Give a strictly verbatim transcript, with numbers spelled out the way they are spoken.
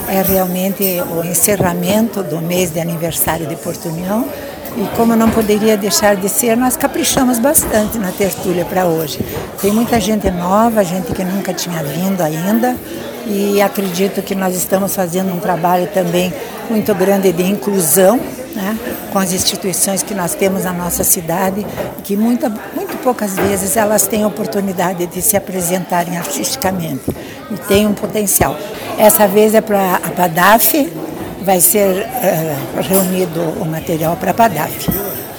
é realmente o encerramento do mês de aniversário de Porto União. E como não poderia deixar de ser, nós caprichamos bastante na tertúlia para hoje. Tem muita gente nova, gente que nunca tinha vindo ainda, e acredito que nós estamos fazendo um trabalho também muito grande de inclusão, né, com as instituições que nós temos na nossa cidade, que muita, muito poucas vezes elas têm oportunidade de se apresentarem artisticamente e têm um potencial. Essa vez é para a PADAF. Vai ser uh, reunido o material para a PADAF.